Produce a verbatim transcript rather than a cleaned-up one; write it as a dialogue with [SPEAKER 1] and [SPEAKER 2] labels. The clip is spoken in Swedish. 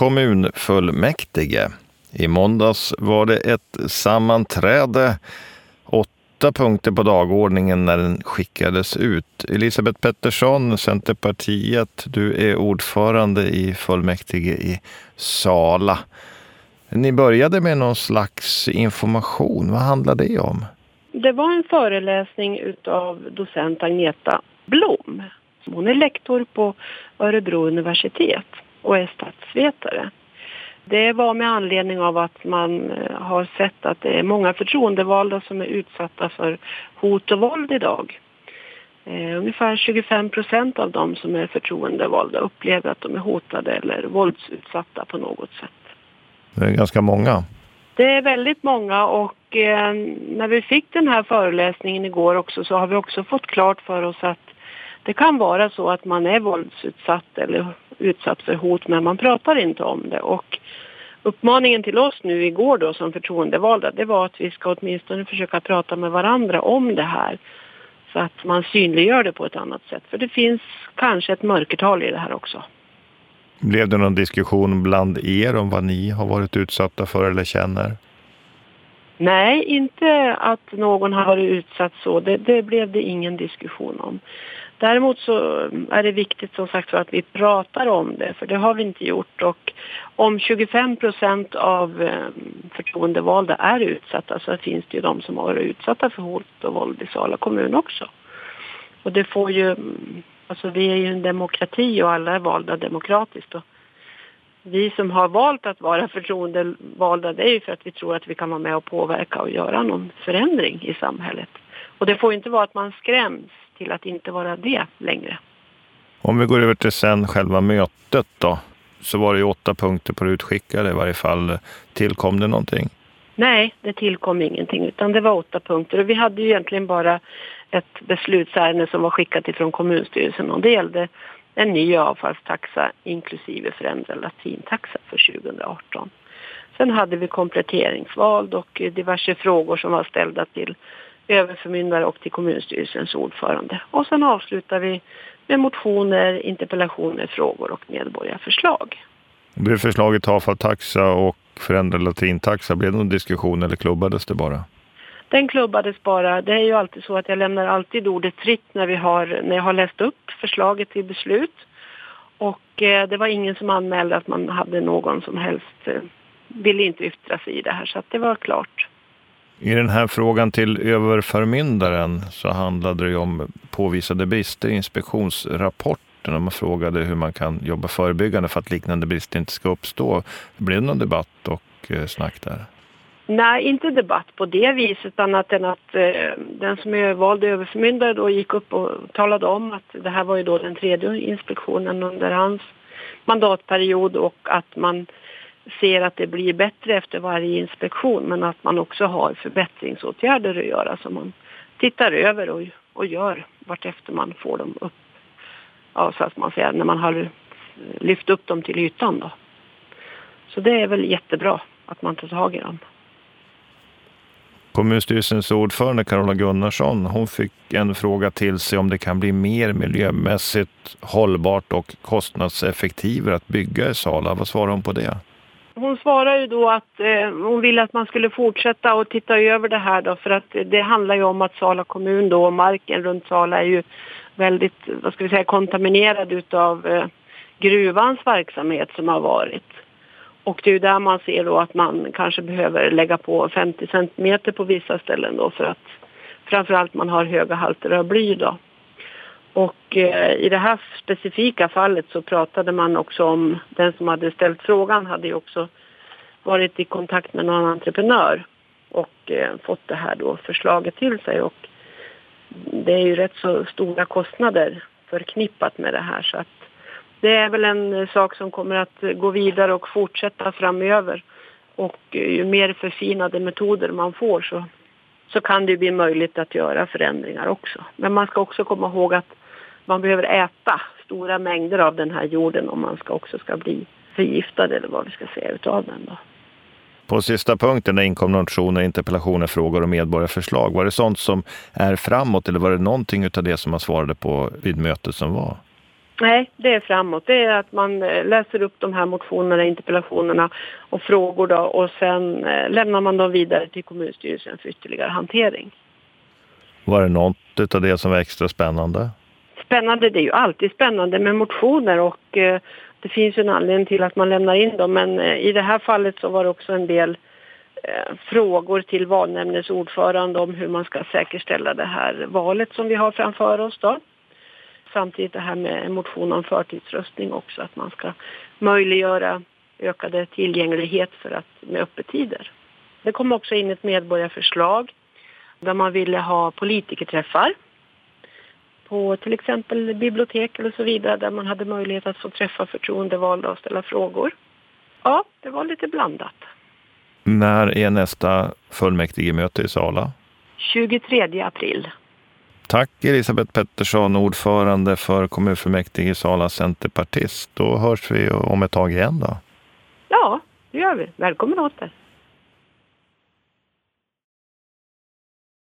[SPEAKER 1] kommunfullmäktige. I måndags var det ett sammanträde, åtta punkter på dagordningen när den skickades ut. Elisabeth Pettersson, Centerpartiet, du är ordförande i fullmäktige i Sala. Ni började med någon slags information. Vad handlar det om?
[SPEAKER 2] Det var en föreläsning utav docent Agneta Blom. Hon är lektor på Örebro universitet och är statsvetare. Det var med anledning av att man har sett att det är många förtroendevalda som är utsatta för hot och våld idag. Eh, ungefär tjugofem procent av dem som är förtroendevalda upplever att de är hotade eller våldsutsatta på något sätt.
[SPEAKER 1] Det är ganska många.
[SPEAKER 2] Det är väldigt många och eh, när vi fick den här föreläsningen igår också så har vi också fått klart för oss att det kan vara så att man är våldsutsatt eller utsatt för hot men man pratar inte om det. Och uppmaningen till oss nu igår då som förtroendevalda det var att vi ska åtminstone försöka prata med varandra om det här. Så att man synliggör det på ett annat sätt. För det finns kanske ett mörkertal i det här också.
[SPEAKER 1] Blev det någon diskussion bland er om vad ni har varit utsatta för eller känner?
[SPEAKER 2] Nej, inte att någon har varit utsatt så. Det, det blev det ingen diskussion om. Däremot så är det viktigt som sagt för att vi pratar om det. För det har vi inte gjort. Och om tjugofem procent av förtroendevalda är utsatta så finns det ju de som har varit utsatta för hot och våld i Sala kommun också. Och det får ju... Alltså vi är ju en demokrati och alla är valda demokratiskt. Och vi som har valt att vara förtroendevalda det är ju för att vi tror att vi kan vara med och påverka och göra någon förändring i samhället. Och det får inte vara att man skräms till att inte vara det längre.
[SPEAKER 1] Om vi går över till sen själva mötet då, så var det ju åtta punkter på det utskickade i varje fall. Tillkom det någonting? Nej,
[SPEAKER 2] det tillkom ingenting utan det var åtta punkter. Och vi hade ju egentligen bara ett beslutsärende som var skickat ifrån kommunstyrelsen och det gällde en ny avfallstaxa inklusive förändrad latintaxa för tjugo arton. Sen hade vi kompletteringsval och diverse frågor som var ställda till överförmyndare och till kommunstyrelsens ordförande. Och sen avslutar vi med motioner, interpellationer, frågor och medborgarförslag.
[SPEAKER 1] Det förslaget avfallstaxa och förändrad latintaxa, blev det någon diskussion eller klubbades det bara?
[SPEAKER 2] Den klubbades bara. Det är ju alltid så att jag lämnar alltid ordet fritt när, vi har, när jag har läst upp förslaget till beslut. Och eh, det var ingen som anmälde att man hade någon som helst eh, ville inte yttra sig i det här. Så att det var klart.
[SPEAKER 1] I den här frågan till överförmyndaren så handlade det ju om påvisade brister i inspektionsrapporten. Man frågade hur man kan jobba förebyggande för att liknande brister inte ska uppstå. Blev det någon debatt och eh, snack där?
[SPEAKER 2] Nej, inte debatt på det viset annat än att eh, den som är vald överförmyndare då gick upp och talade om att det här var ju då den tredje inspektionen under hans mandatperiod och att man ser att det blir bättre efter varje inspektion men att man också har förbättringsåtgärder att göra som man tittar över och, och gör vartefter man får dem upp. Ja, så att man säger när man har lyft upp dem till ytan då. Så det är väl jättebra att man tar tag i dem.
[SPEAKER 1] Kommunstyrelsens ordförande Carola Gunnarsson, hon fick en fråga till sig om det kan bli mer miljömässigt hållbart och kostnadseffektivare att bygga i Sala. Vad svarar hon på det?
[SPEAKER 2] Hon svarar ju då att eh, hon vill att man skulle fortsätta och titta över det här då för att det handlar ju om att Sala kommun då och marken runt Sala är ju väldigt, vad ska vi säga, kontaminerad utav eh, gruvans verksamhet som har varit. Och det är ju där man ser då att man kanske behöver lägga på femtio centimeter på vissa ställen då för att framförallt man har höga halter av bly då. Och eh, i det här specifika fallet så pratade man också om, den som hade ställt frågan hade ju också varit i kontakt med någon entreprenör och eh, fått det här då förslaget till sig. Och det är ju rätt så stora kostnader förknippat med det här så att det är väl en sak som kommer att gå vidare och fortsätta framöver. Och ju mer förfinade metoder man får så, så kan det bli möjligt att göra förändringar också. Men man ska också komma ihåg att man behöver äta stora mängder av den här jorden om man ska också ska bli förgiftad eller vad vi ska säga utav den då.
[SPEAKER 1] På sista punkten där inkom motioner, interpellationer, frågor och medborgarförslag. Var det sånt som är framåt eller var det någonting utav det som man svarade på vid mötet som var?
[SPEAKER 2] Nej, det är framåt. Det är att man läser upp de här motionerna, interpellationerna och frågor då, och sen eh, lämnar man dem vidare till kommunstyrelsen för ytterligare hantering.
[SPEAKER 1] Var det något av det som var extra spännande?
[SPEAKER 2] Spännande, det är ju alltid spännande med motioner och eh, det finns ju en anledning till att man lämnar in dem. Men eh, i det här fallet så var det också en del eh, frågor till valnämndens ordförande om hur man ska säkerställa det här valet som vi har framför oss då. Samtidigt det här med en motion om förtidsröstning också, att man ska möjliggöra ökade tillgänglighet för att, med öppettider. Det kom också in ett medborgarförslag där man ville ha politikerträffar på till exempel bibliotek eller så vidare, där man hade möjlighet att få träffa förtroendevalda och ställa frågor. Ja, det var lite blandat.
[SPEAKER 1] När är nästa fullmäktigemöte i Sala?
[SPEAKER 2] tjugotredje april.
[SPEAKER 1] Tack Elisabeth Pettersson, ordförande för kommunfullmäktige i Sala, centerpartist. Då hörs vi om ett tag igen då.
[SPEAKER 2] Ja, det gör vi. Välkommen åter.